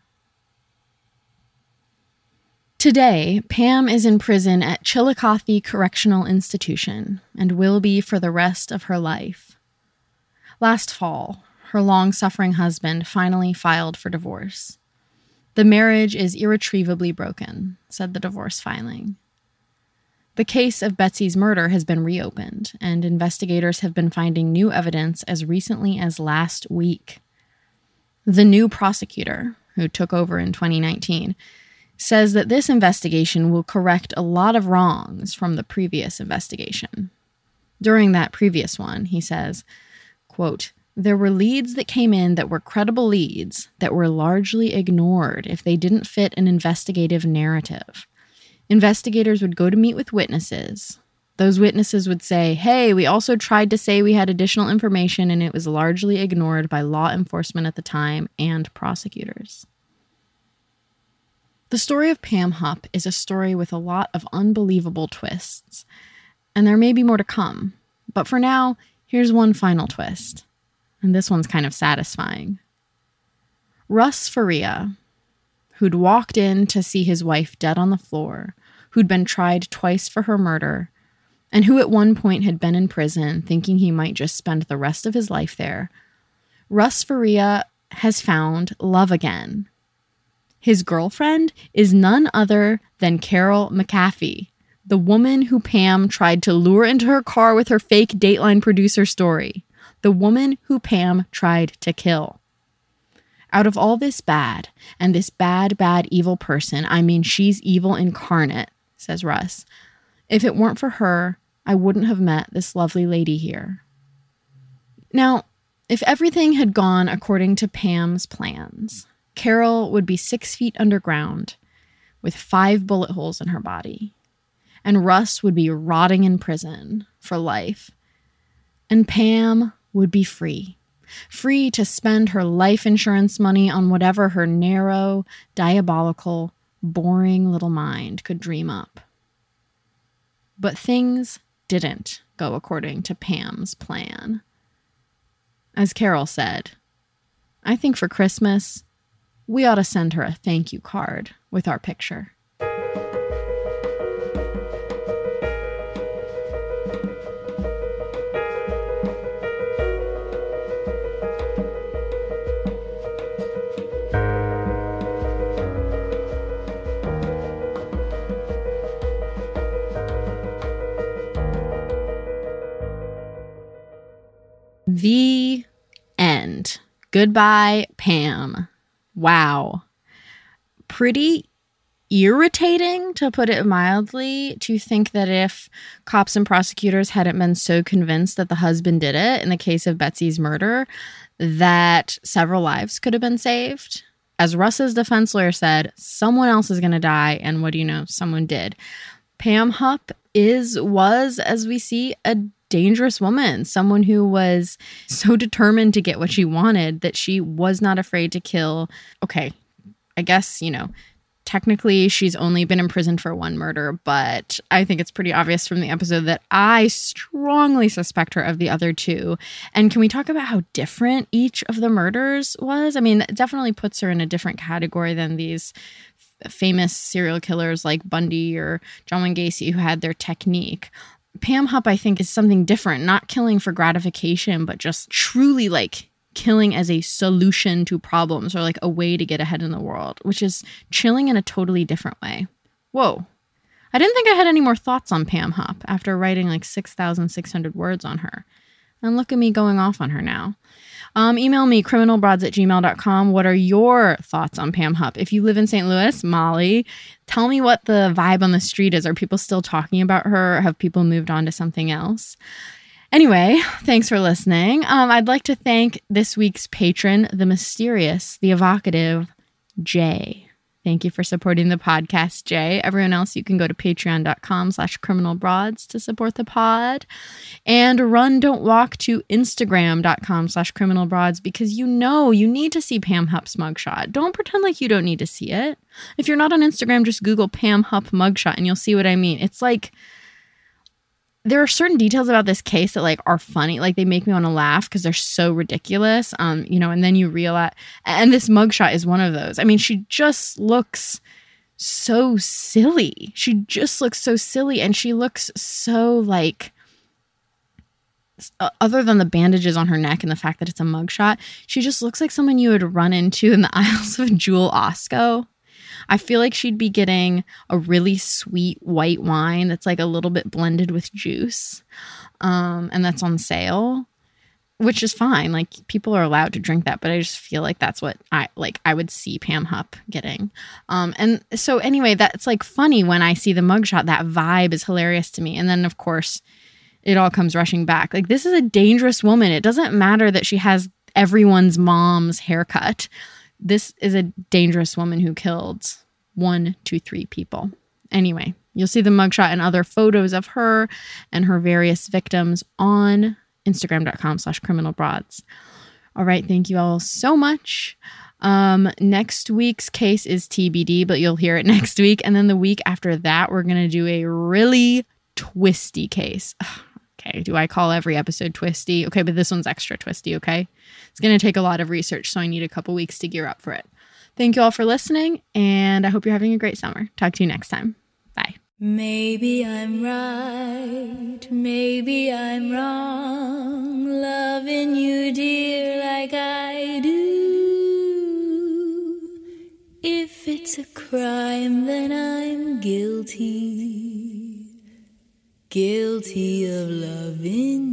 Today, Pam is in prison at Chillicothe Correctional Institution and will be for the rest of her life. Last fall, her long-suffering husband finally filed for divorce. The marriage is irretrievably broken, said the divorce filing. The case of Betsy's murder has been reopened, and investigators have been finding new evidence as recently as last week. The new prosecutor, who took over in twenty nineteen, says that this investigation will correct a lot of wrongs from the previous investigation. During that previous one, he says, quote, there were leads that came in that were credible leads that were largely ignored if they didn't fit an investigative narrative. Investigators would go to meet with witnesses. Those witnesses would say, hey, we also tried to say we had additional information and it was largely ignored by law enforcement at the time and prosecutors. The story of Pam Hupp is a story with a lot of unbelievable twists, and there may be more to come. But for now, here's one final twist, and this one's kind of satisfying. Russ Faria, who'd walked in to see his wife dead on the floor, who'd been tried twice for her murder, and who at one point had been in prison thinking he might just spend the rest of his life there, Russ Faria has found love again. His girlfriend is none other than Carol McAfee, the woman who Pam tried to lure into her car with her fake Dateline producer story, the woman who Pam tried to kill. Out of all this bad, and this bad, bad, evil person, I mean, she's evil incarnate, says Russ. If it weren't for her, I wouldn't have met this lovely lady here. Now, if everything had gone according to Pam's plans, Carol would be six feet underground with five bullet holes in her body, and Russ would be rotting in prison for life, and Pam would be free. Free to spend her life insurance money on whatever her narrow, diabolical, boring little mind could dream up. But things didn't go according to Pam's plan. As Carol said, I think for Christmas, we ought to send her a thank you card with our picture. The end. Goodbye, Pam. Wow. Pretty irritating, to put it mildly, to think that if cops and prosecutors hadn't been so convinced that the husband did it in the case of Betsy's murder, that several lives could have been saved. As Russ's defense lawyer said, someone else is going to die, and what do you know? Someone did. Pam Hupp is, was, as we see, a dangerous woman, someone who was so determined to get what she wanted that she was not afraid to kill. Okay, I guess, you know, technically she's only been imprisoned for one murder, but I think it's pretty obvious from the episode that I strongly suspect her of the other two. And can we talk about how different each of the murders was? I mean, it definitely puts her in a different category than these famous serial killers like Bundy or John Wayne Gacy who had their technique. Pam Hupp, I think, is something different, not killing for gratification, but just truly like killing as a solution to problems or like a way to get ahead in the world, which is chilling in a totally different way. Whoa. I didn't think I had any more thoughts on Pam Hupp after writing like six thousand six hundred words on her. And look at me going off on her now. Um, email me, criminalbroads at gmail dot com. What are your thoughts on Pam Hupp? If you live in Saint Louis, Molly, tell me what the vibe on the street is. Are people still talking about her? Or have people moved on to something else? Anyway, thanks for listening. Um, I'd like to thank this week's patron, the mysterious, the evocative, Jay. Thank you for supporting the podcast, Jay. Everyone else, you can go to patreon.com slash criminalbroads to support the pod. And run, don't walk to instagram.com slash criminalbroads because you know you need to see Pam Hupp's mugshot. Don't pretend like you don't need to see it. If you're not on Instagram, just Google Pam Hupp mugshot and you'll see what I mean. It's like, there are certain details about this case that like are funny. Like they make me want to laugh because they're so ridiculous. Um, you know, and then you realize, and this mugshot is one of those. I mean, she just looks so silly. She just looks so silly. And she looks so like, other than the bandages on her neck and the fact that it's a mugshot, she just looks like someone you would run into in the aisles of Jewel Osco. I feel like she'd be getting a really sweet white wine that's like a little bit blended with juice. Um, and that's on sale, which is fine. Like people are allowed to drink that, but I just feel like that's what I like I would see Pam Hupp getting. Um, and so anyway, that's like funny when I see the mugshot. That vibe is hilarious to me. And then of course it all comes rushing back. Like this is a dangerous woman. It doesn't matter that she has everyone's mom's haircut. This is a dangerous woman who killed one, two, three people. Anyway, you'll see the mugshot and other photos of her and her various victims on instagram.com slash criminalbroads. All right. Thank you all so much. Um, next week's case is T B D, but you'll hear it next week. And then the week after that, we're going to do a really twisty case. Okay, do I call every episode twisty? Okay, but this one's extra twisty, okay? It's going to take a lot of research, so I need a couple weeks to gear up for it. Thank you all for listening, and I hope you're having a great summer. Talk to you next time. Bye. Maybe I'm right, maybe I'm wrong, loving you, dear, like I do. If it's a crime, then I'm guilty. Guilty of loving